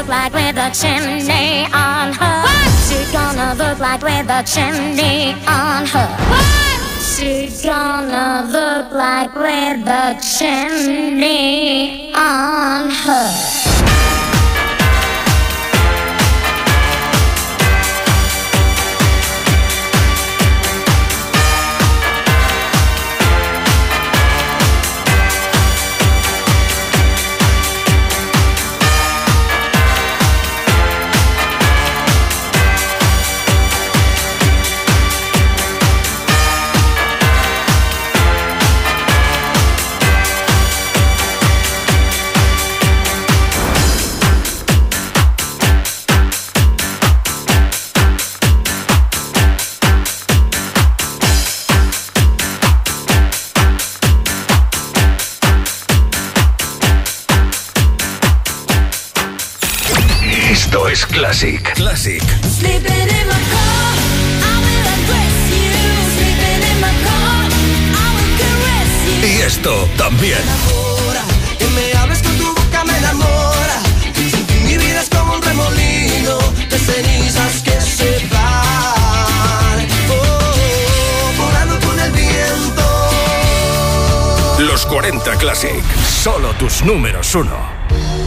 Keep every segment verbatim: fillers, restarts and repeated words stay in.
look like with a chimney on her? What's she gonna look like with a chimney on her? What's she gonna look like with a chimney on her? Esto es Classic. Classic. Y esto también. Que me hables con tu boca me enamora. Sin ti mi vida es como un remolino de cenizas que se van. Oh, volando con el viento. Los cuarenta Classic. Solo tus números uno.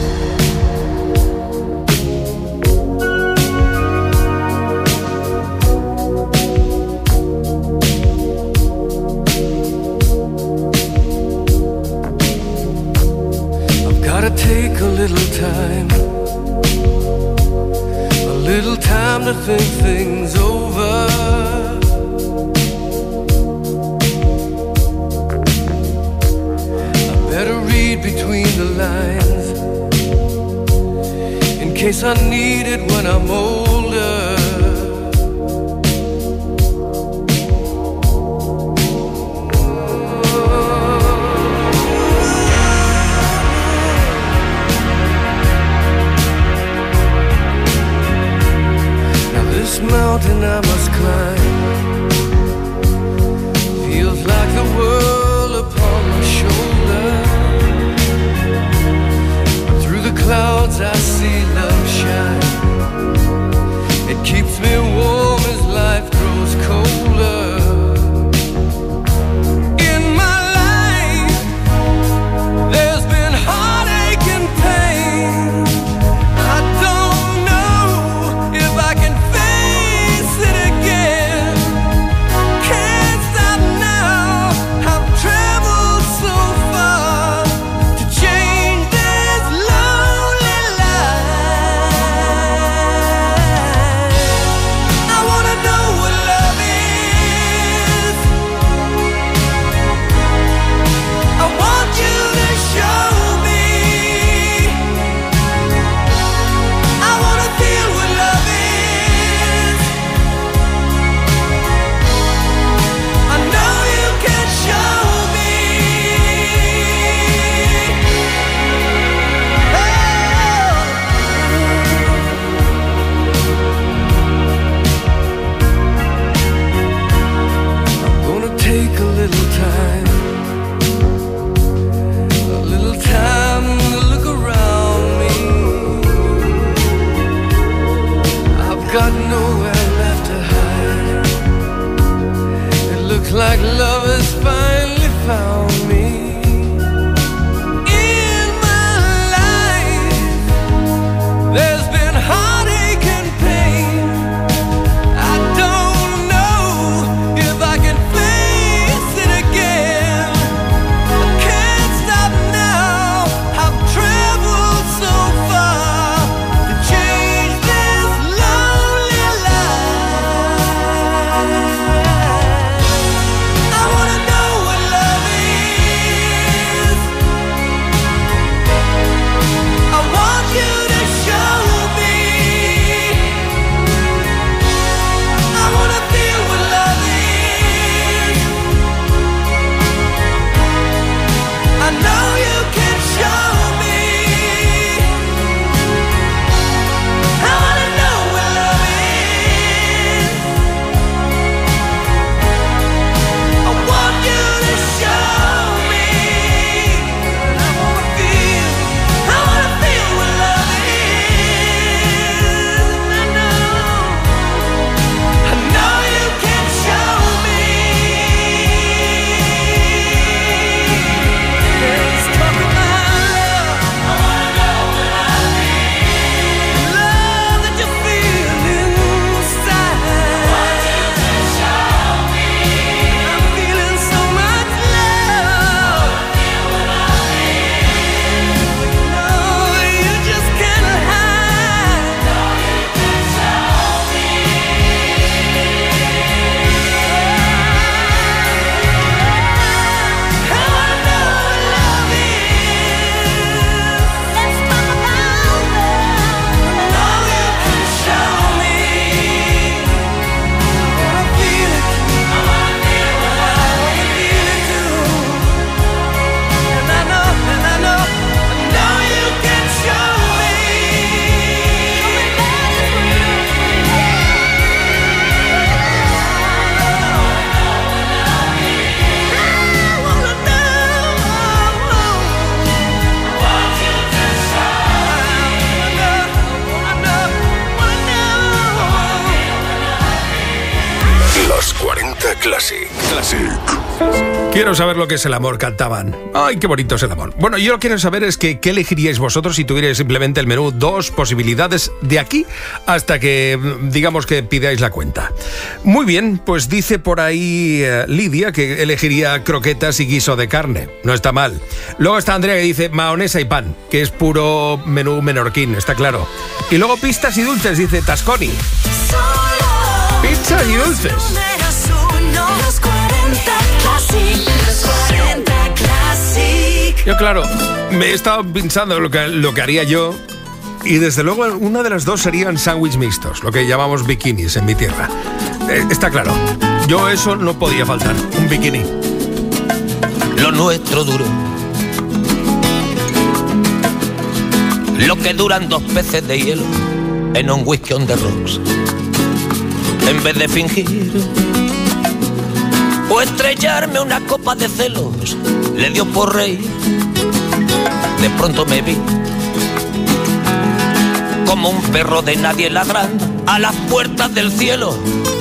Take a little time, a little time to think things over. I better read between the lines, in case I need it when I'm older. Mountain I must climb feels like the world upon my shoulder. Through the clouds I see love shine. It keeps me warm as life grows colder. In my life there's been heartache and pain. I don't know if I can like love has finally found me. In my life there's been heartache and pain. I don't know if I can face it again. I can't stop now. I've traveled so far to change this lonely life. I wanna know what love is. cuarenta Classic. Classic. Quiero saber lo que es el amor, cantaban. Ay, qué bonito es el amor. Bueno, yo lo que quiero saber es que, ¿qué elegiríais vosotros si tuvierais simplemente el menú? Dos posibilidades de aquí hasta que, digamos, que pidáis la cuenta. Muy bien, pues dice por ahí eh, Lidia que elegiría croquetas y guiso de carne. No está mal. Luego está Andrea que dice mahonesa y pan, que es puro menú menorquín, está claro. Y luego pistas y dulces, dice Tasconi. Pizzas y dulces. Yo, claro, me he estado pensando lo que, lo que haría yo. Y desde luego una de las dos serían sándwich mixtos, lo que llamamos bikinis en mi tierra. Eh, está claro, yo eso no podía faltar, un bikini. Lo nuestro duro, lo que duran dos peces de hielo en un whisky on the rocks. En vez de fingir o estrellarme una copa de celos, le dio por reír. De pronto me vi como un perro de nadie ladrando a las puertas del cielo.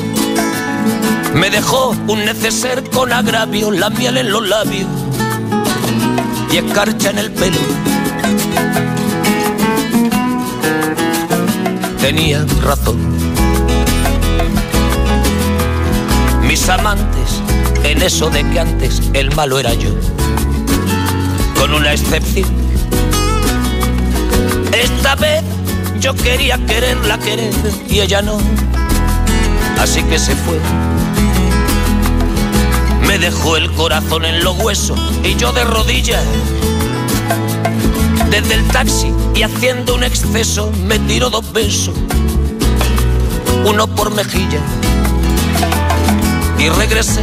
Me dejó un neceser con agravio, la miel en los labios y escarcha en el pelo. Tenía razón. Mis amantes, en eso de que antes el malo era yo, con una excepción. Esta vez yo quería quererla querer y ella no, así que se fue. Me dejó el corazón en los huesos y yo de rodillas. Desde el taxi y haciendo un exceso me tiró dos besos, uno por mejilla. Y regresé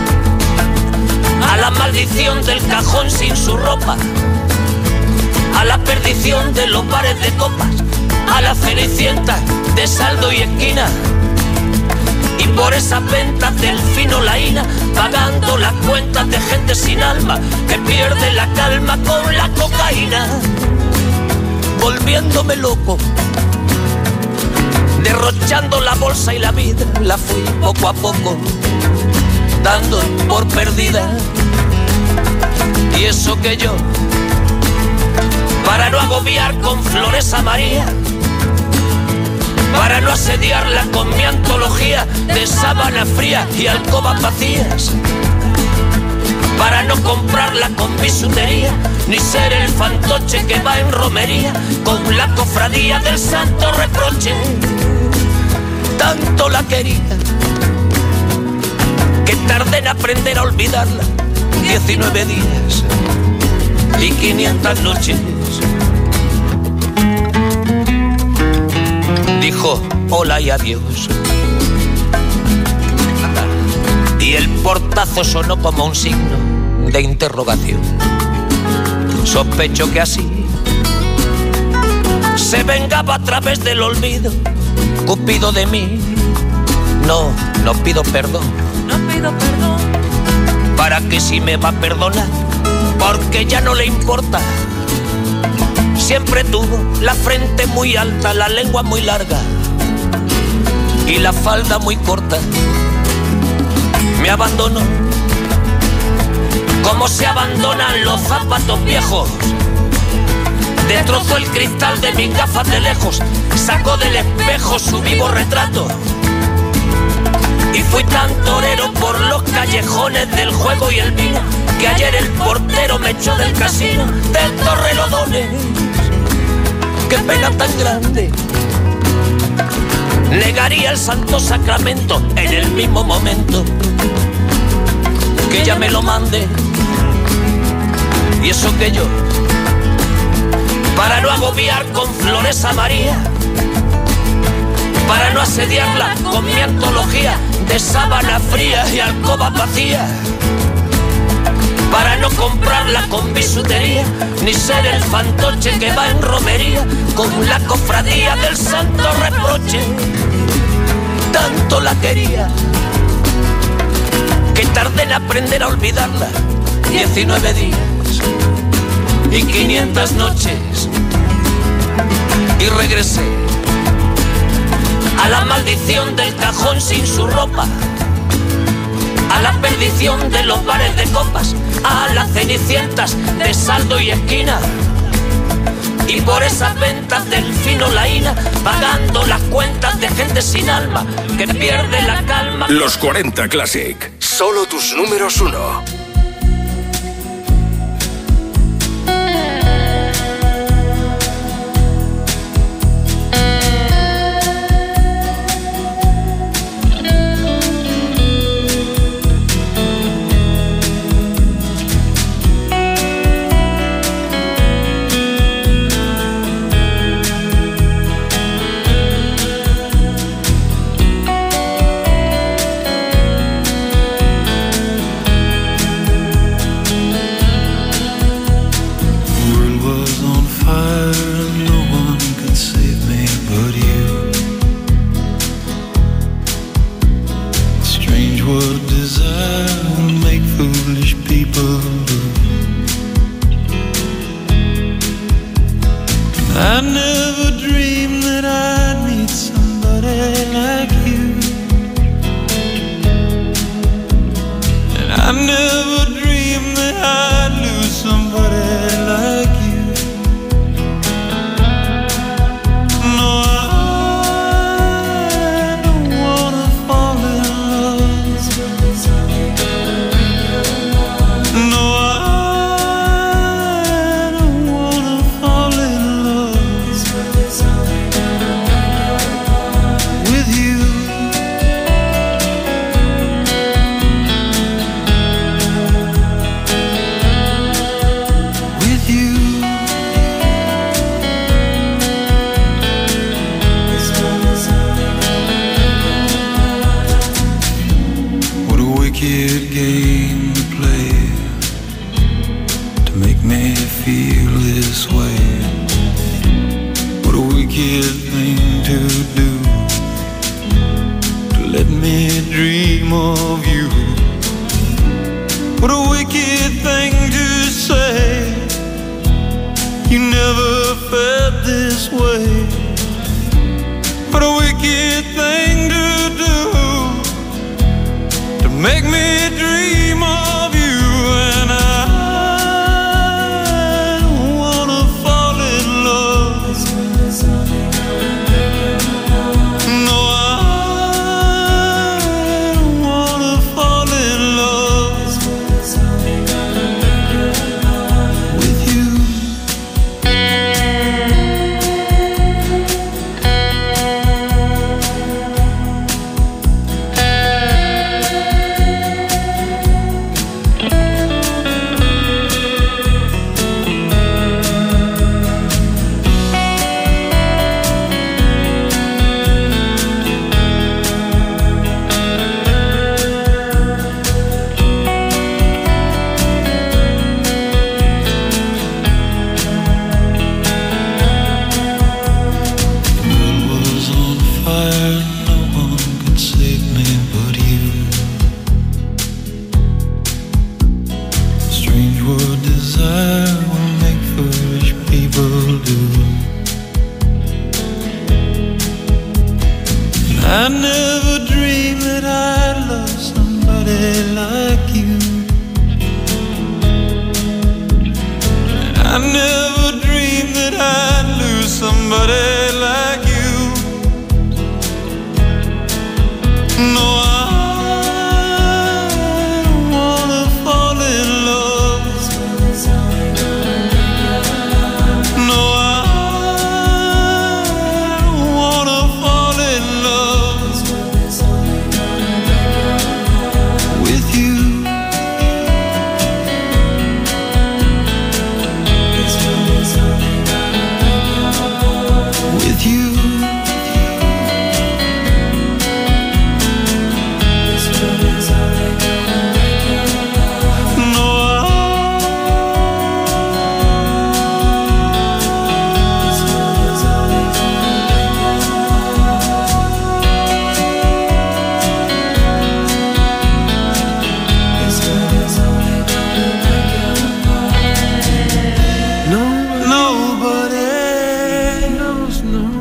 a la maldición del cajón sin su ropa, a la perdición de los bares de copas, a la cenicienta de saldo y esquina. Y por esas ventas del fino laína, pagando las cuentas de gente sin alma que pierde la calma con la cocaína. Volviéndome loco, derrochando la bolsa y la vida, la fui poco a poco dando por perdida. Y eso que yo, para no agobiar con flores a María, para no asediarla con mi antología de sábana fría y alcobas vacías, para no comprarla con bisutería, ni ser el fantoche que va en romería con la cofradía del santo reproche. Tanto la quería que tardé en aprender a olvidarla. Diecinueve días y quinientas noches. Dijo hola y adiós, y el portazo sonó como un signo de interrogación. Sospecho que así se vengaba a través del olvido Cupido de mí. No, no pido perdón, no pido perdón. ¿Para qué si me va a perdonar? Porque ya no le importa. Siempre tuvo la frente muy alta, la lengua muy larga y la falda muy corta. Me abandonó como se abandonan los zapatos viejos. Destrozó el cristal de mis gafas de lejos, sacó del espejo su vivo retrato. Y fui tan torero por los callejones del juego y el vino, que ayer el portero me echó del casino del Torrelodones. Qué pena tan grande. Negaría el santo sacramento en el mismo momento que ella me lo mande. Y eso que yo, para no agobiar con flores a María, para no asediarla con mi antología de sábana fría y alcoba vacía, para no comprarla con bisutería, ni ser el fantoche que va en romería con la cofradía del santo reproche. Tanto la quería que tardé en aprender a olvidarla. Diecinueve días y quinientas noches. Y regresé a la maldición del cajón sin su ropa, a la perdición de los bares de copas, a las cenicientas de saldo y esquina. Y por esas ventas del fino laína, pagando las cuentas de gente sin alma que pierde la calma. Los cuarenta Classic, solo tus números uno.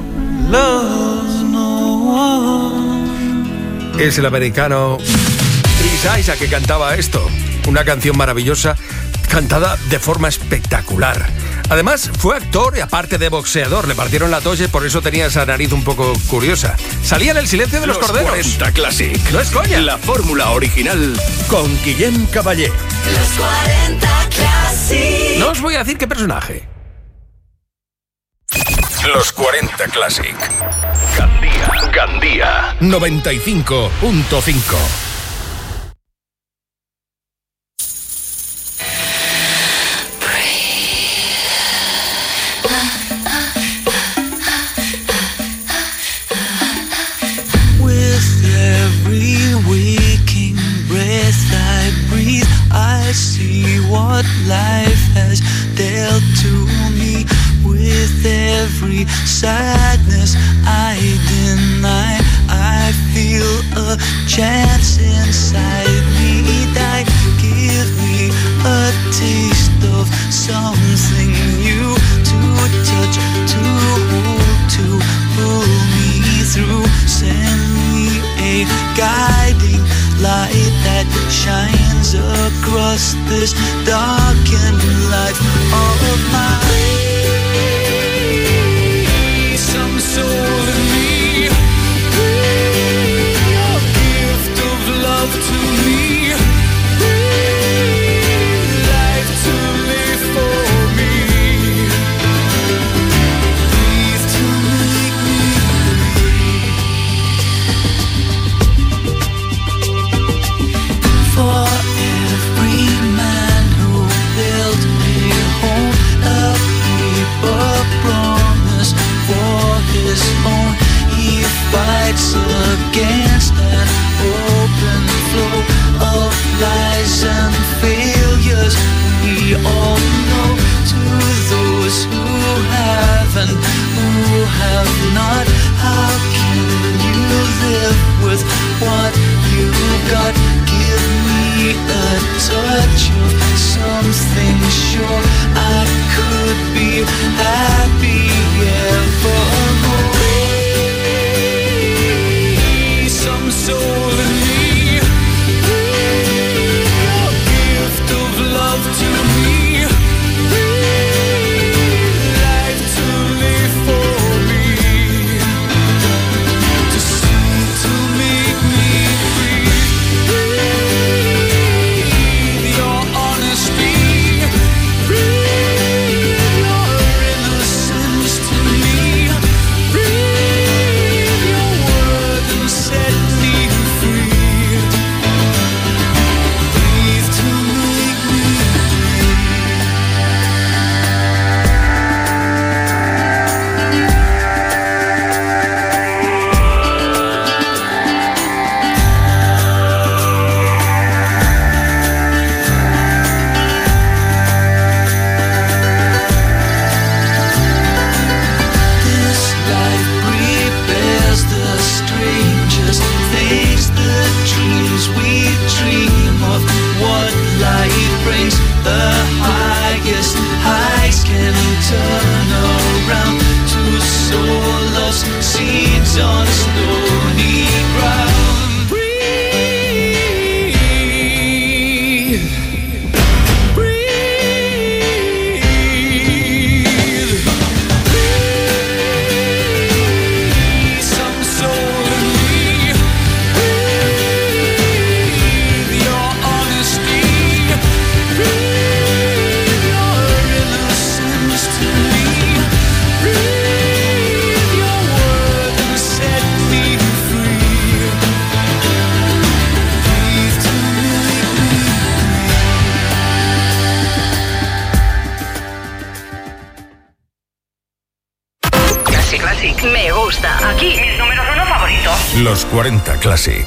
Es el americano Chris Isaak que cantaba esto. Una canción maravillosa, cantada de forma espectacular. Además, fue actor y aparte de boxeador. Le partieron la toalla y por eso tenía esa nariz un poco curiosa. Salía en El silencio de los, los corderos. cuarenta Classic. No es coña. La fórmula original con Guillem Caballé. Los cuarenta Classic. No os voy a decir qué personaje. Los cuarenta Classic. Gandía. Gandía. noventa y cinco punto cinco. I see what life has dealt to me. With every sadness I deny, I feel a chance inside me die. Give me a taste of something new, to touch, to hold, to pull me through. Send me a guiding light that shines across this darkened life of mine. Some soul in me, your gift of love to me, life to live for me, breathe to make me breathe. For every man who built a home, a paper promise for his own, he fights against an open flow of lies and failures. We all know, to those who have and who have not, how can you live with what you got? Give me a touch of something sure, I could be happy evermore. Some soul in me, your gift of love to me, life to live for me, to see, to make me breathe. Your honesty, breathe. Your innocence to me, breathe. Your word and set me free. Breathe to make me This life prepares the strangest things, the dreams we dream of. What life brings, the highest heights can turn around to sow lost seeds on stony ground. Breathe, breathe. Some soul in me, breathe. Your honesty, breathe. Your innocence to me, breathe. Your word and set me free. Breathe to make me Classic, Classic, me gusta. Aquí, mis números uno favoritos. Los cuarenta Classic.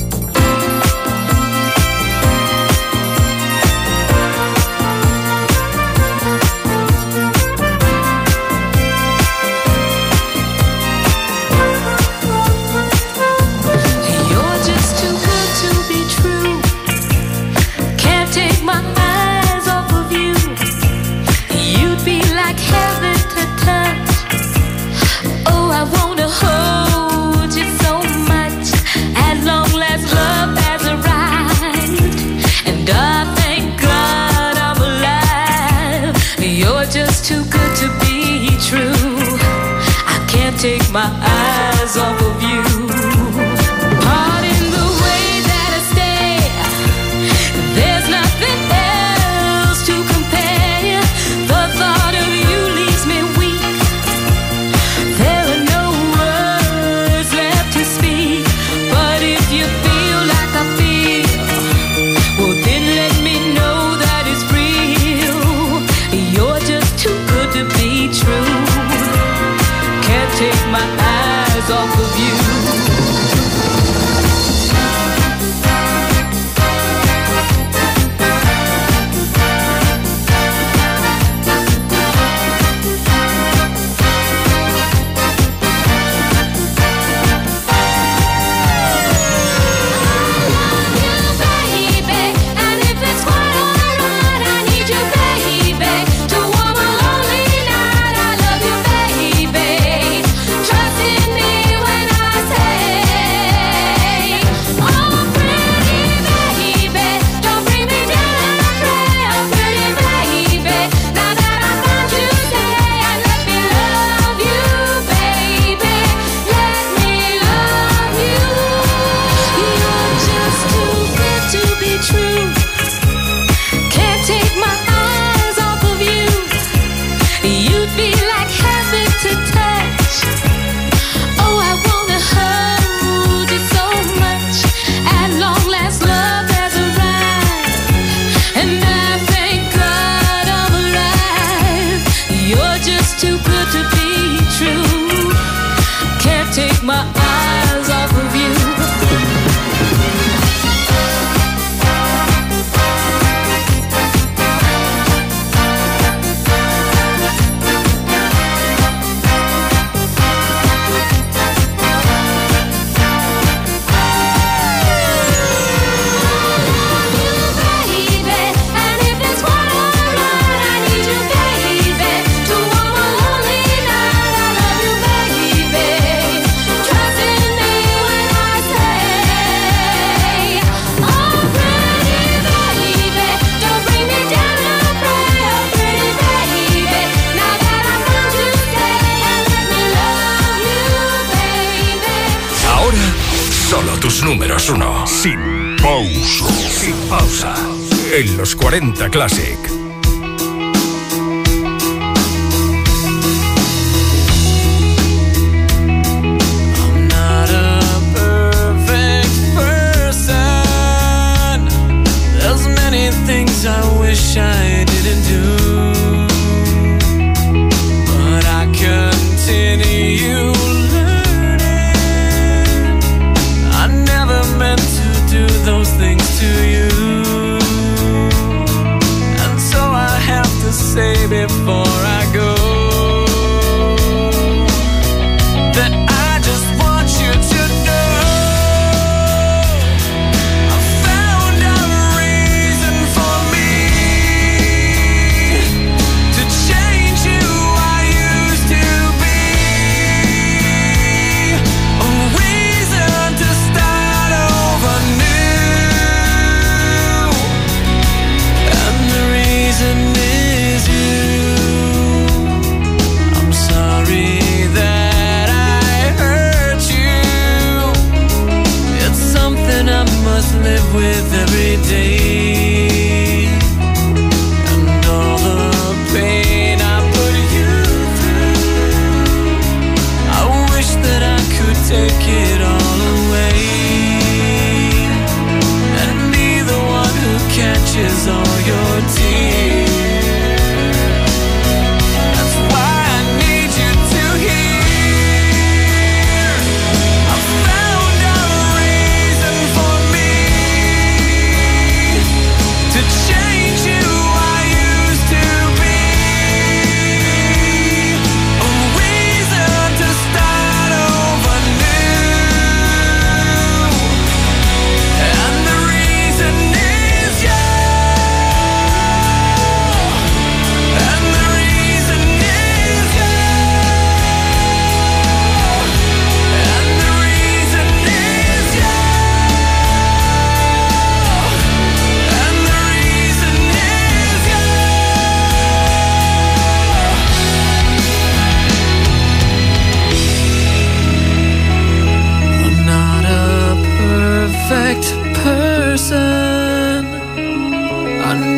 breathe. just too good to be true. I can't take my eyes off of you. Pardon the way that I stare. There's nothing else to compare. The thought of you leaves me weak. There are no words left to speak. But if you feel like I feel, well then let me know that it's real. You're just too good to be true. Can't take my eyes off of you. Números uno. Sin pausa. Sin pausa. En los cuarenta Classic. I'm not a perfect person. There's many things I wish I didn't do, but I continue. Meant to do those things to you, and so I have to say before I go that I just want you to know I found a reason for me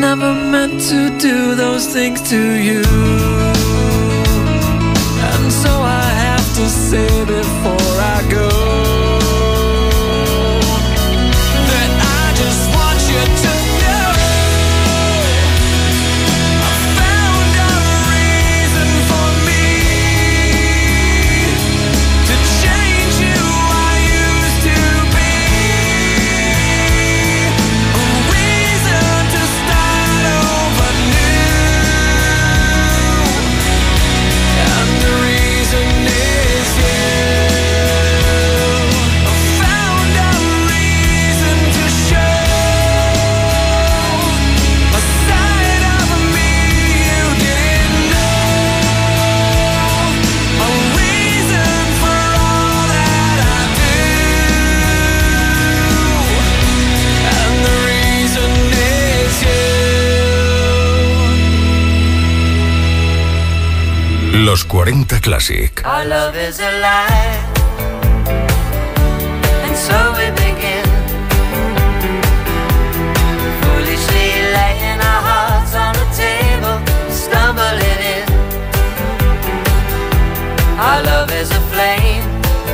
never meant to do those things to you. And so I have to say before I go that I just want you to know I found a reason for me to change who I used to be. A reason to start over new. And the reason is you. I found a reason to show a side of me you didn't know. A reason for all that I do. And the reason is you. Los cuarenta Classic. Our love is a lie, and so we begin. Foolishly laying our hearts on the table, stumbling in. Our love is a flame,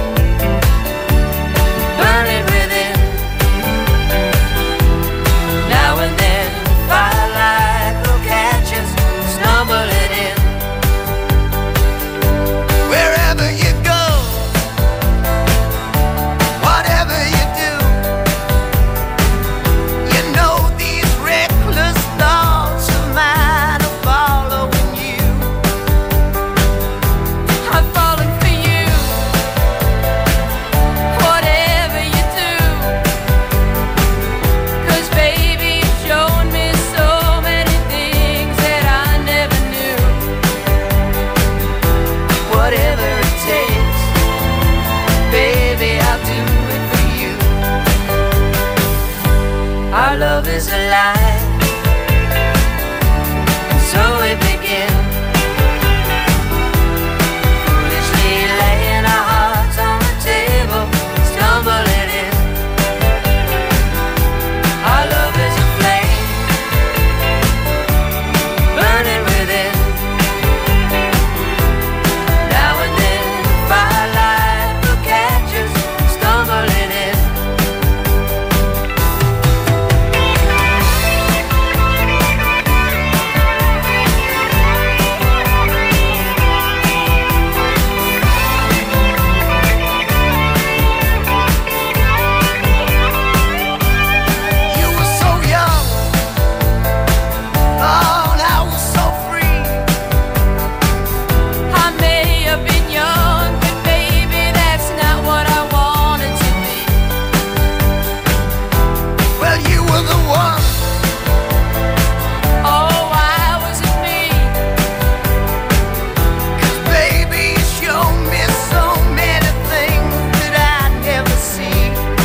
burning within. Now and then, firelight will catch us, stumbling in. Wherever you go, whatever you do, you know these reckless thoughts of mine are following you. I'm falling for you, whatever you do. 'Cause baby, you've shown me so many things that I never knew. Whatever it takes, baby, I'll do it for you. Our love is a lie, and so we begin. Foolishly laying our hearts on the table, stumbling in. Our love is a flame, burning within. Now and then, firelight will catch us, stumbling in. You were so young, oh, and I was so free. I may have been young, but baby, that's not what I wanted to be. Well, you were the one. Oh, why was it me? 'Cause baby, you showed me so many things that I'd never see.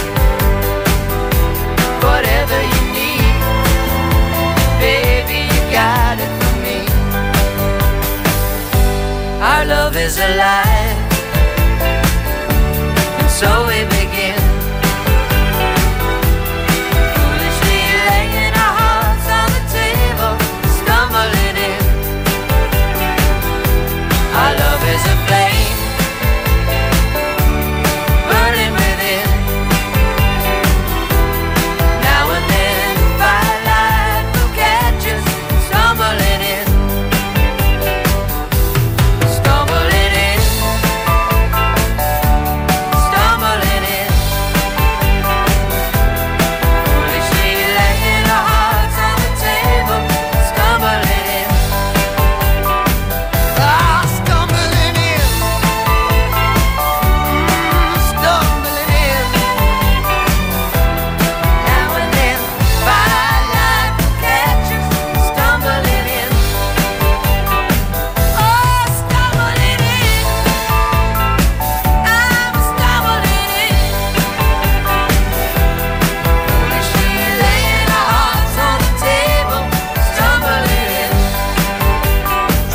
Whatever you need, baby, you got it for me. Our love is a lie, and so we begin. Foolishly laying our hearts on the table, stumbling in. Our love is a flame, burning within. Now and then, firelight will catch us, stumbling in. Stumbling in. Stumbling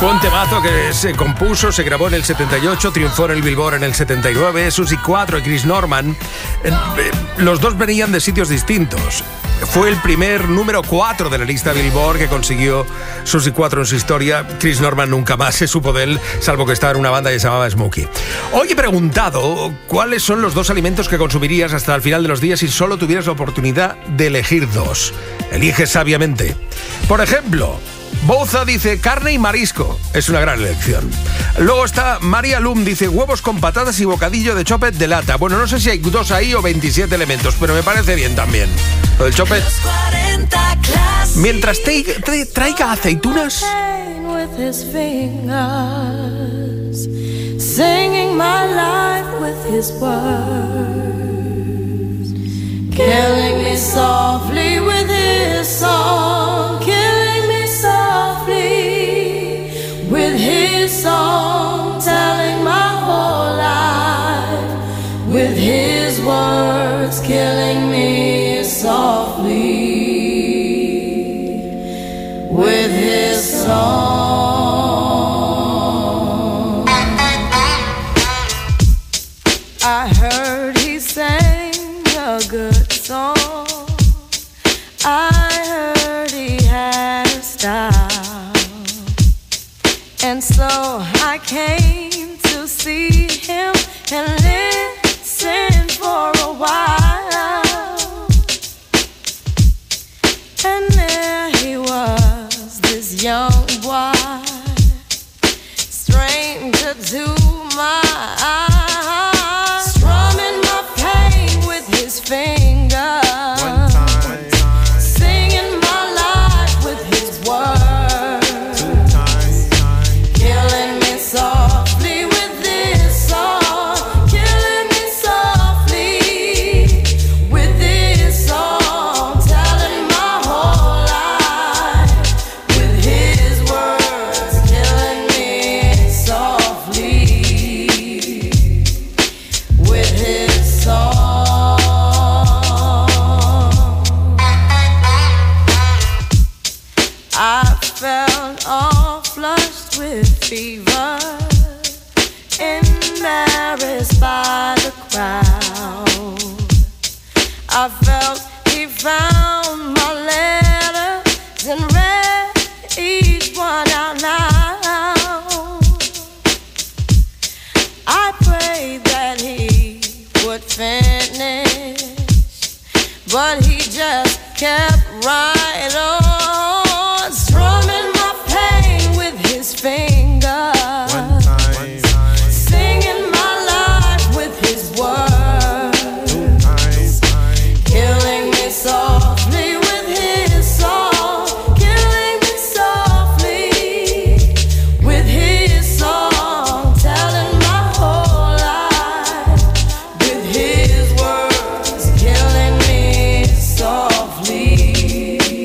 Fue un temazo que se compuso, se grabó en el setenta y ocho, triunfó en el Billboard en el setenta y nueve. Susie cuatro y Chris Norman, eh, eh, los dos venían de sitios distintos. Fue el primer número cuatro de la lista Billboard que consiguió Susie cuatro en su historia. Chris Norman nunca más se supo de él, salvo que estaba en una banda que se llamaba Smokey. Hoy he preguntado cuáles son los dos alimentos que consumirías hasta el final de los días si solo tuvieras la oportunidad de elegir dos. Elige sabiamente. Por ejemplo, Bouza dice carne y marisco. Es una gran elección. Luego está María Lum, dice huevos con patatas y bocadillo de chopet de lata. Bueno, no sé si hay dos ahí o veintisiete elementos, pero me parece bien también. Lo del chopet. Mientras te, te traiga aceitunas. Singing my life with his words, killing me softly with his song, killing me softly with his song, telling my whole life with his words, killing me softly with his song. I heard he sang a good song. I heard he had a style. And so I came to see him and listen for a while. And there he was, this young boy, stranger to my eyes. I felt he found my letters and read each one out loud. I prayed that he would finish, but he just kept right on, strumming my pain with his fingers. One time, one time. Singing my life with his words. Softly with his song, killing me softly with his song, telling my whole life with his words, killing me softly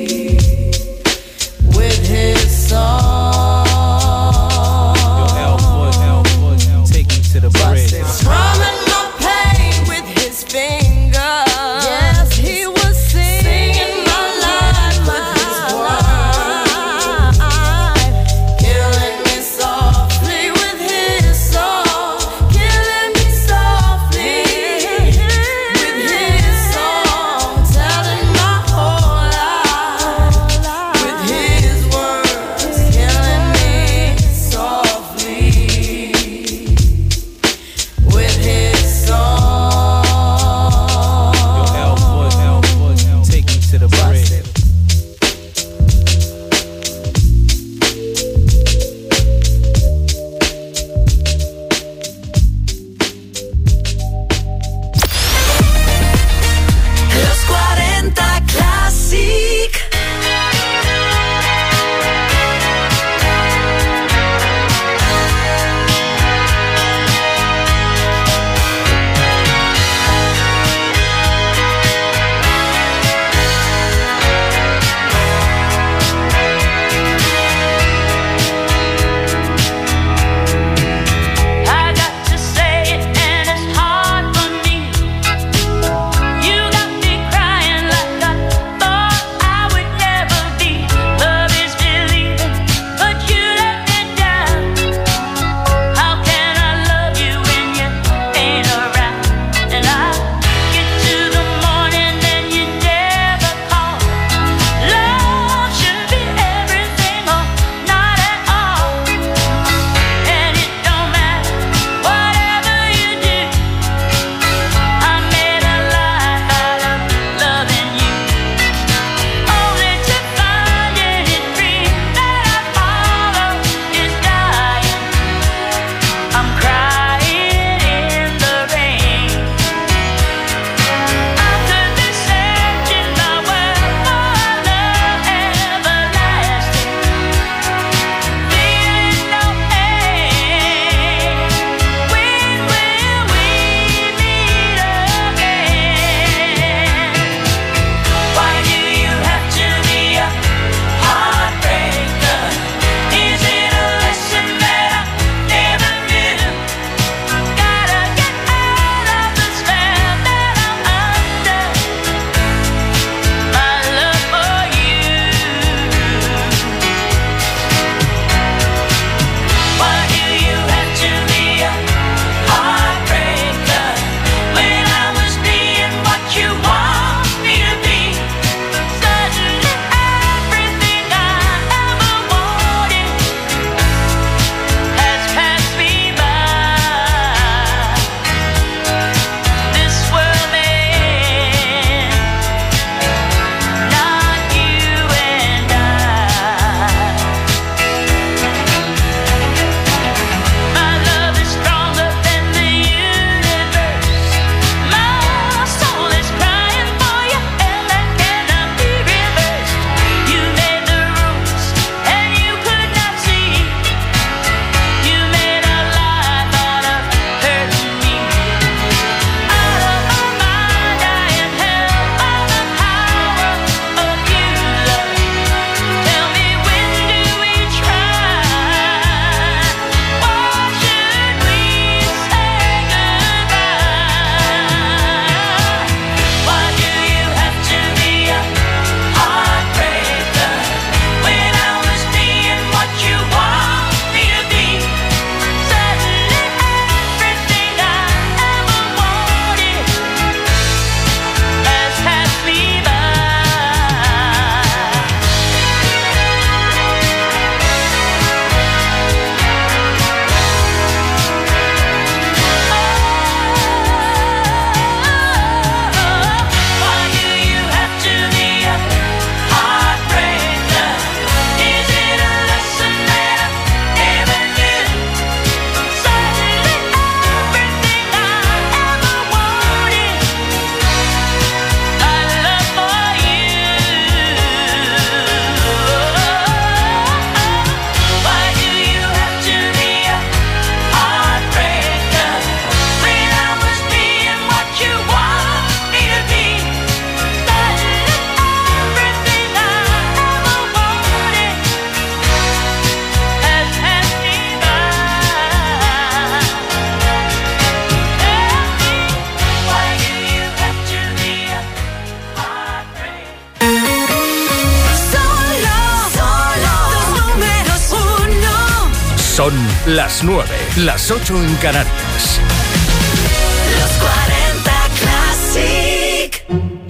Son las nueve, las ocho en Canarias. Los cuarenta Classic.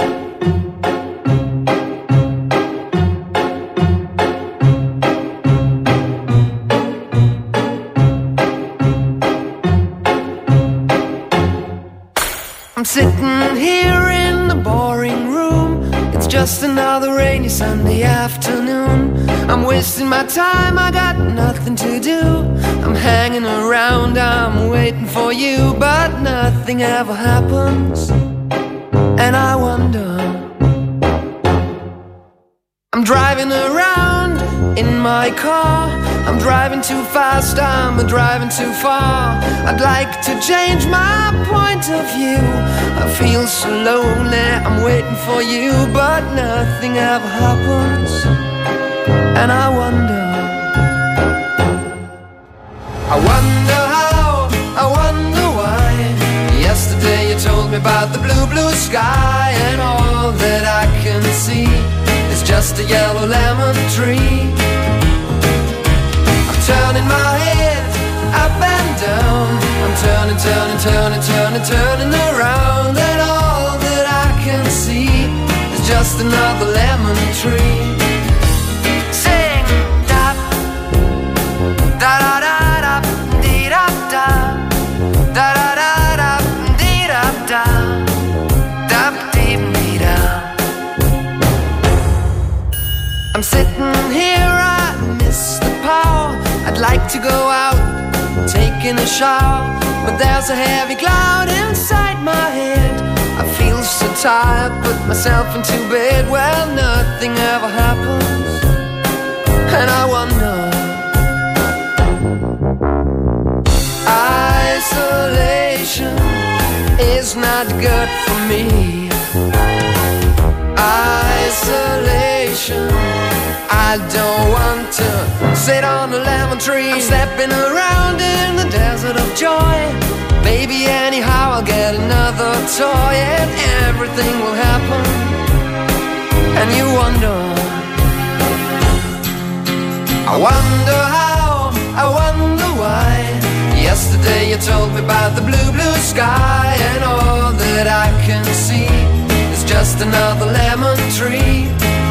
I'm sitting here in the boring room. It's just another rainy Sunday afternoon. I'm wasting my time, I got nothing to do. I'm hanging around, I'm waiting for you, but nothing ever happens. And I wonder, I'm driving around in my car. I'm driving too fast, I'm driving too far. I'd like to change my point of view. I feel so lonely, I'm waiting for you, but nothing ever happens. And I wonder, I wonder how, I wonder why. Yesterday you told me about the blue, blue sky, and all that I can see is just a yellow lemon tree. Turning my head up and down. I'm turning, turning, turning, turning, turning around. And all that I can see is just another lemon tree. Sing da da da da da dee da da da da da da dee da da da dee dee da. I'm sitting here, I miss the power. I'd like to go out, taking a shower, but there's a heavy cloud inside my head. I feel so tired, put myself into bed. Well, nothing ever happens, and I wonder. Isolation is not good for me. Isolation, I don't want to sit on a lemon tree. I'm stepping around in the desert of joy. Maybe anyhow I'll get another toy, and everything will happen. And you wonder, I wonder how, I wonder why. Yesterday you told me about the blue, blue sky, and all that I can see is just another lemon tree.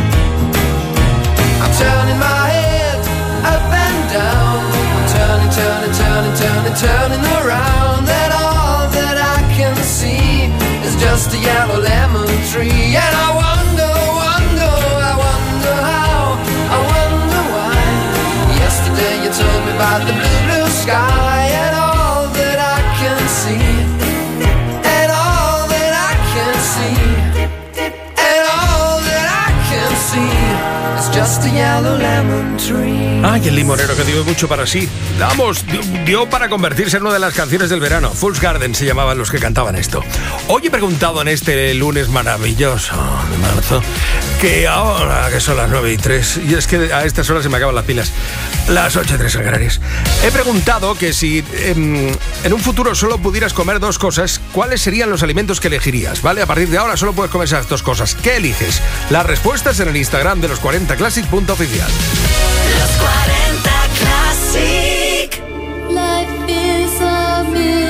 I'm turning my head up and down. I'm turning, turning, turning, turning, turning around. And all that I can see is just a yellow lemon tree. And I wonder, wonder, I wonder how, I wonder why. Yesterday you told me about the blue, blue sky, and all that I can see, and all that I can see, and all that I can see. Just a yellow lemon tree. Ay, el limonero que dio mucho para sí. Vamos, dio para convertirse en una de las canciones del verano. Fool's Garden se llamaban los que cantaban esto. Hoy he preguntado en este lunes maravilloso de marzo que ahora que son las nueve y tres, y es que a estas horas se me acaban las pilas, las ocho y tres en Canarias. He preguntado que si en, en un futuro solo pudieras comer dos cosas, ¿cuáles serían los alimentos que elegirías? ¿Vale? A partir de ahora solo puedes comer esas dos cosas. ¿Qué eliges? Las respuestas en el Instagram de los cuarenta Classic punto oficial. Los cuarenta Classic. Life is a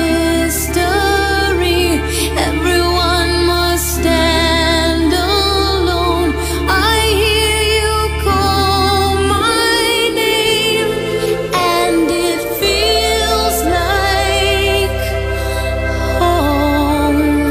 mystery. Everyone must stand alone. I hear you call my name, and it feels like home.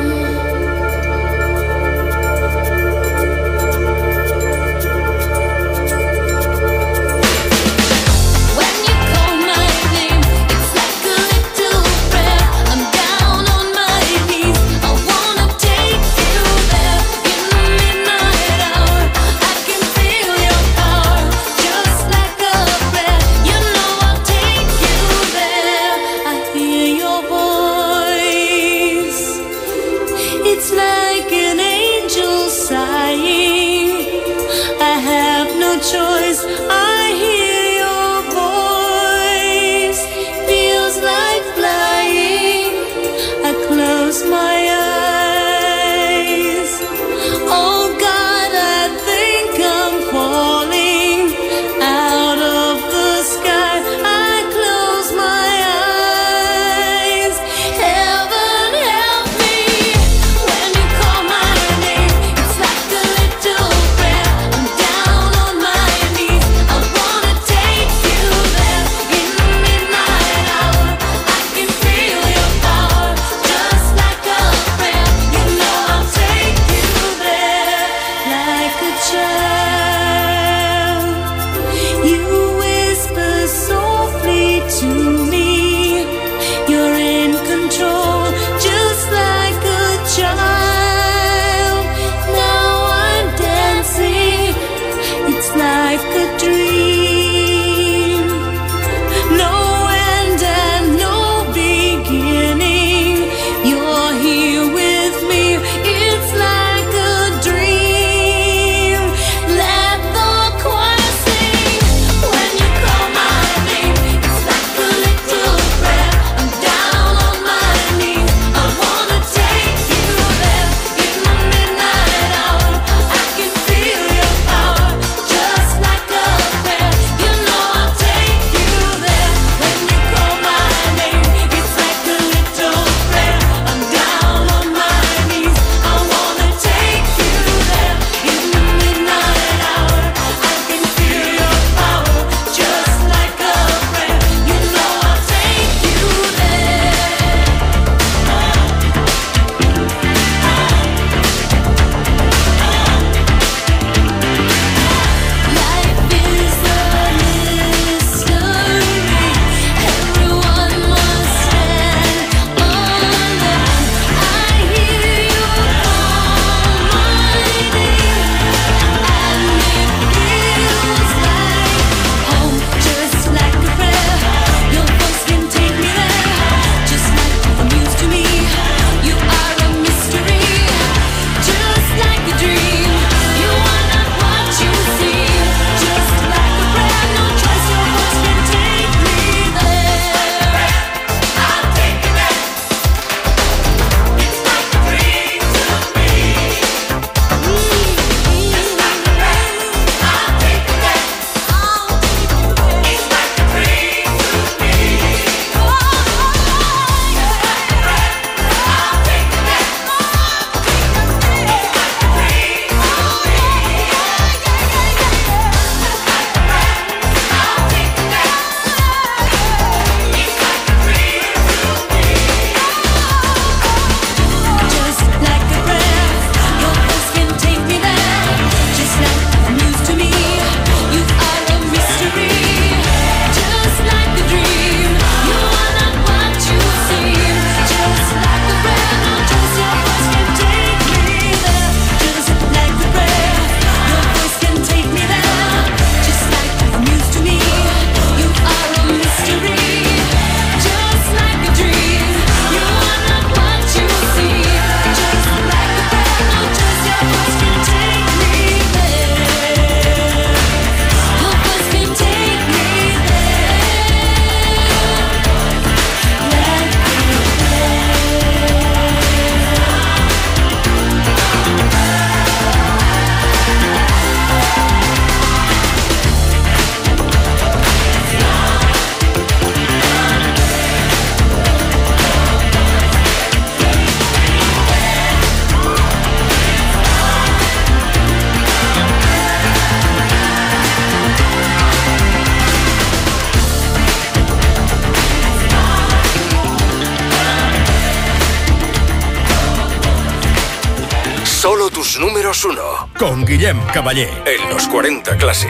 tus números uno. Con Guillem Caballé en los cuarenta Classic.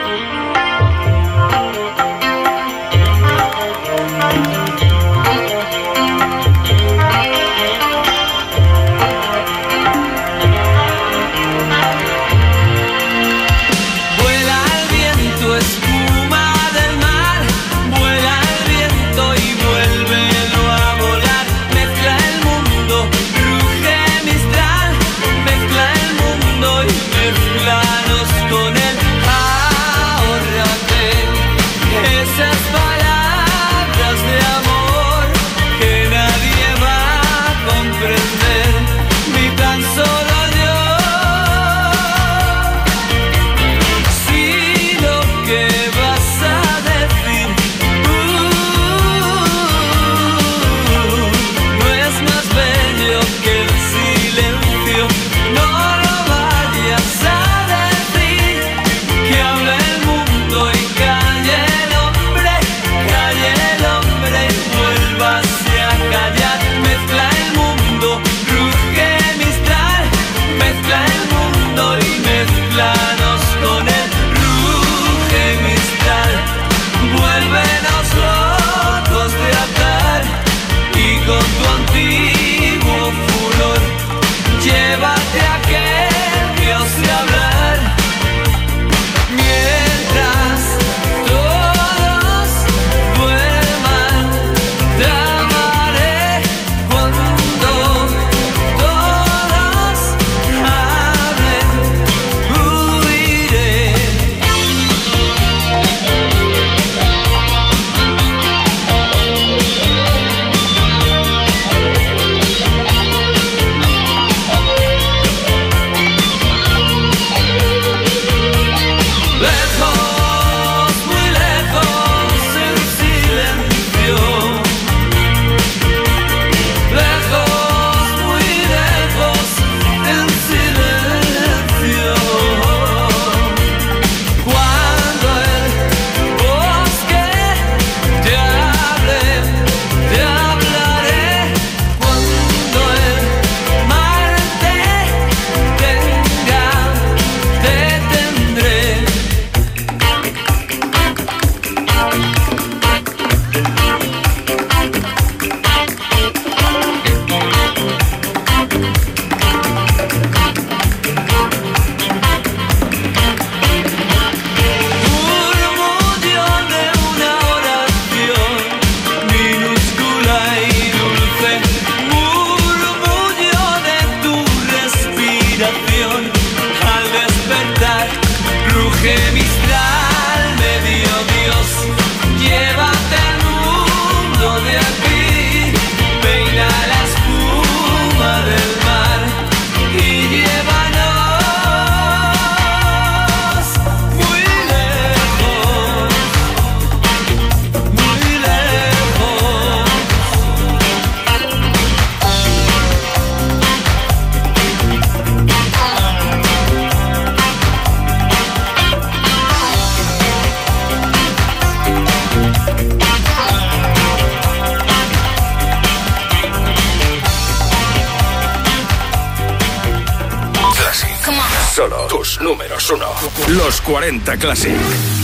Solo tus números uno. Los cuarenta Classic.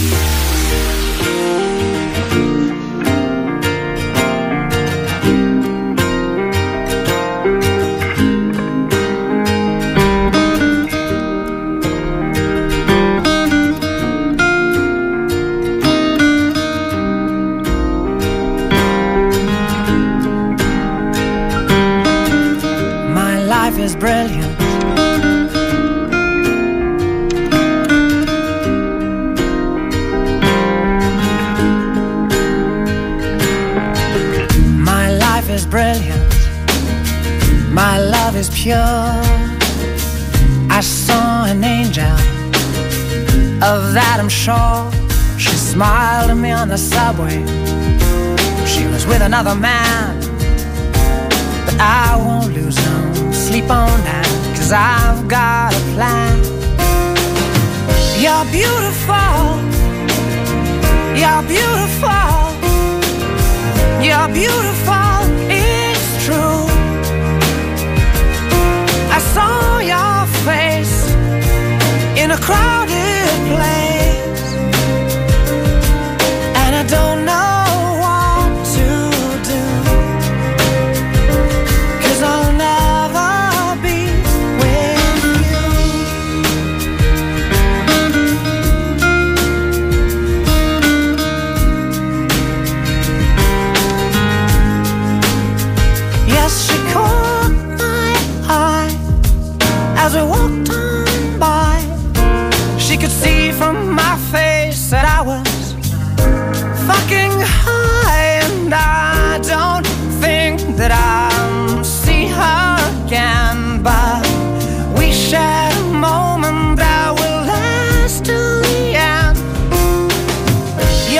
My life is brilliant. Brilliant, my love is pure. I saw an angel, of that I'm sure. She smiled at me on the subway. She was with another man, but I won't lose no sleep on that, 'cause I've got a plan. You're beautiful, you're beautiful, you're beautiful. It's true. I saw your face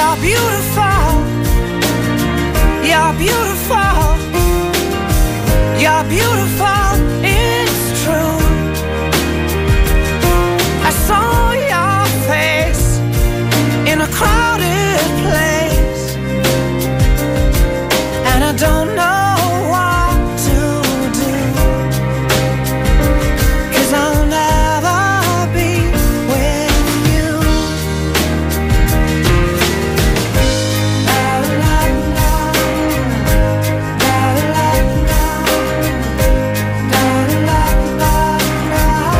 You're beautiful. You're beautiful. You're beautiful. It's true. I saw your face in a crowded place, and I don't know what to do, 'cause I'll never be with you. La, la, la, la, la, la, la, la.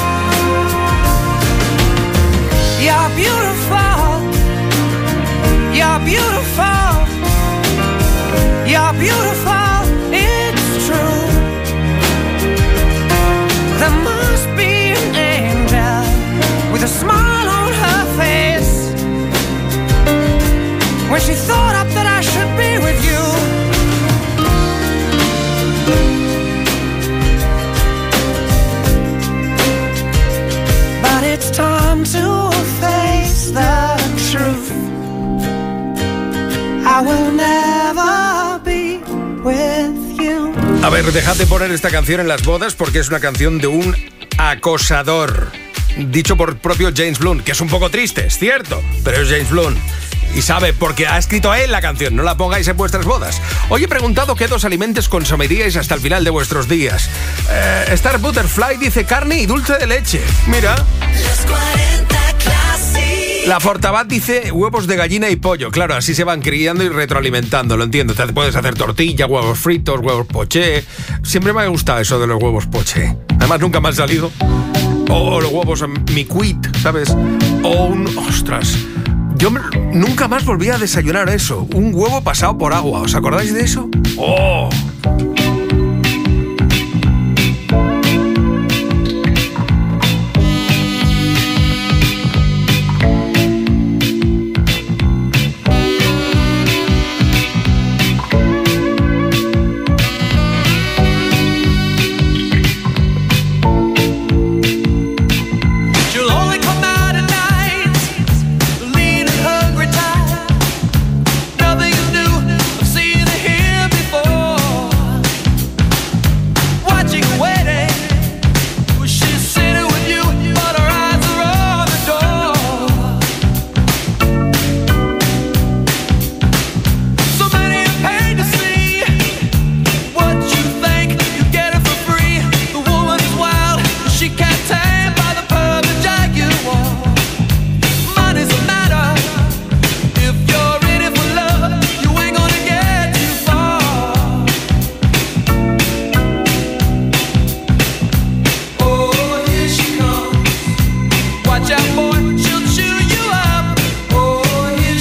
You're beautiful. You're beautiful. You're beautiful. It's true. There must be an angel with a smile on her face when she thought up that I should be with you. But it's time to face the truth. I will never be with you. A ver, dejad de poner esta canción en las bodas porque es una canción de un acosador. Dicho por propio James Blunt, que es un poco triste, es cierto, pero es James Blunt. Y sabe, porque ha escrito él la canción, no la pongáis en vuestras bodas. Hoy he preguntado qué dos alimentos consumiríais hasta el final de vuestros días. Eh, Star Butterfly dice carne y dulce de leche. Mira. Los cuarenta Classic. La Fortabat dice huevos de gallina y pollo. Claro, así se van criando y retroalimentando, lo entiendo. Te puedes hacer tortilla, huevos fritos, huevos poché. Siempre me ha gustado eso de los huevos poché. Además, nunca me han salido. O los huevos mi-cuit, ¿sabes? O un... ¡Ostras! Yo me- nunca más volví a desayunar eso. Un huevo pasado por agua. ¿Os acordáis de eso? ¡Oh!